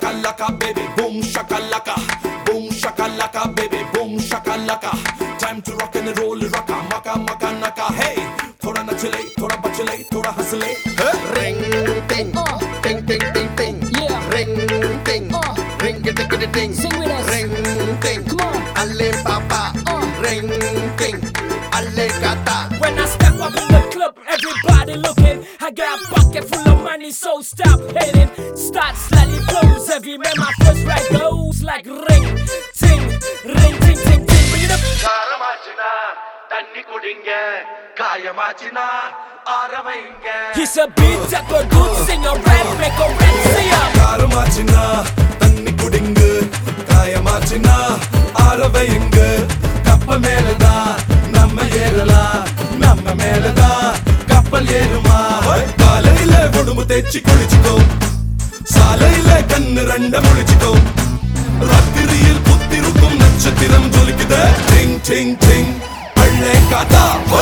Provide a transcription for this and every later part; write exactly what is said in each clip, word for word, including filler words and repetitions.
shakalaka, baby, boom shakalaka, boom shakalaka, baby, boom shakalaka. Time to rock and roll, rocka, maka, maka, naka. Hey, thoda nachle, thoda bachle, thoda hasle. Ring ting, ting ting ting ting. Yeah. Ring ting, Uh. ring it it it ting. Sing with us. Ring ting, Come on. alle papa. Uh. Ring ting, alle kata. When I step up in the club, everybody looking. I got a pocket full of money, so stop hating. Start slightly close. Every man my first right goes like ring, ting, ring, ting, ting, ting. Bring it up. காரமாச்சினா தண்ணி குடிங்க காயமாச்சினா ஆரவைங்க He's a beat that a good singer, rap, make a rap, say up. காரமாச்சினா தண்ணி குடிங்கு காயமாச்சினா ஆரவையுங்க கப்பல் மேலதான் நம்ம ஏறலாம் நம்ம மேலதான் கப்பல் ஏறுமா காலையில உடம்பு தேய்ச்சி குளிச்சுக்கோ சாலையில கண்ணு ரெண்ட முழிச்சுக்கோ ராத்திரியில் புத்திருக்கும் நட்சத்திரம் ஜொலிக்குது டிங் டிங் டிங் பள்ளை காத்தா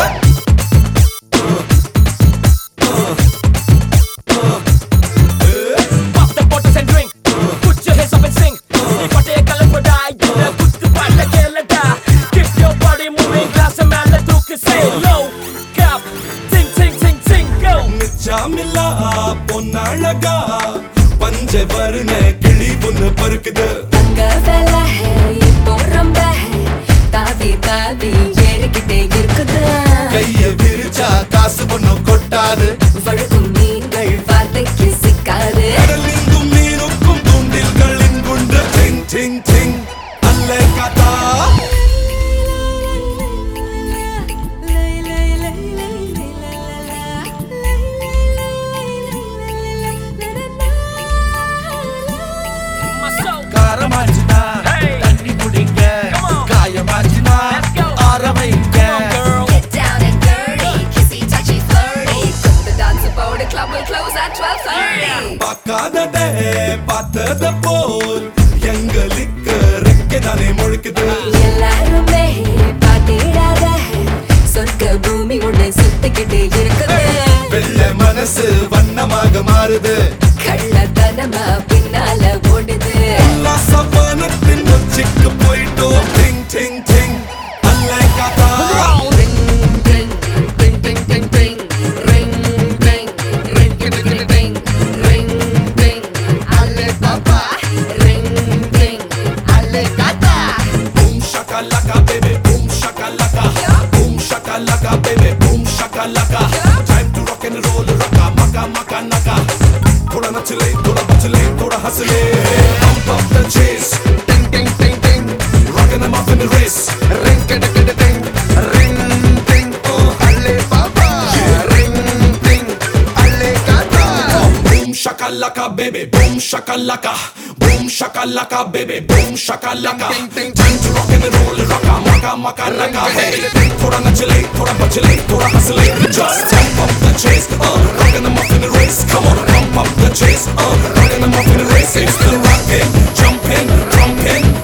Pop the bottles and drink. Put your hands up and sing. If I take a look at I, you know, put the part like Canada. Keep your body moving, glass and man, let look and say low. Cap, ting, ting, ting, ting, go. நிச்சாமில்லா பொன்னழகா பஞ்ச வருண கிளி பொண்ணு பருக்குது தங்க வேலை இப்போ ரொம்ப தாவி தாவி ஏறிக்கிட்டே இருக்குது கைய விரிச்சா காசு பொண்ணு கொட்டாது. வழுக்கும் நீங்கள் வார்த்தைக்கு சிக்காது கடலிங்கும் மீனுக்கும் தூண்டில்களின் குண்டு டிங் டிங் டிங் அல்ல காத்தா My soul. காரமாச்சினா Hey. தண்ணி குடிங்க Come on. காயமாச்சினா Let's go. ஆரவைங்க Come on, girl. Get down and dirty, kissy, touchy, flirty. Come to dance about the club will close at twelve thirty. பார்க்காததே பார்த்தத போல் எங்களுக்கு ரெக்கதானே முழுக்குது எல்லாருமே பாத்திடாத சொர்க்க பூமி ஒண்ணு சுத்திக்கிட்டு இருக்குது வெள்ளை மனசு வண்ணமாக மாறுது. கள்ளத்தனமா பின்னால ஓடுது உல்லாசவானத்தின் உச்சிக்கு போயிட்டோம் டிங் டிங் டிங் அல்ல காத்தா Ring ting, ting ting ting ting. Ring ting, ring it it it ting. Ring ting, alle papa. Ring ting, alle kata. boom shakalaka baby boom shakalaka boom shakalaka baby boom shakalaka time to rock and roll rocka maka maka naka thoda nachle thoda bachle thoda hasle pump up the chase Ting ting ting ting. rocking them off in the race Ring it it it ting. Ring ting, alle papa. Ring ting, alle kata. boom shakalaka baby boom shakalaka boom shakalaka baby boom shakalaka Ting, ting, ting. time to rock and roll rocka maka maka naka hey thoda nachle thoda bachle thoda hasle just pump up the chase uh rocking them off in the race come on pump up the chase uh rocking them off in the race it's the rocking jumping jumping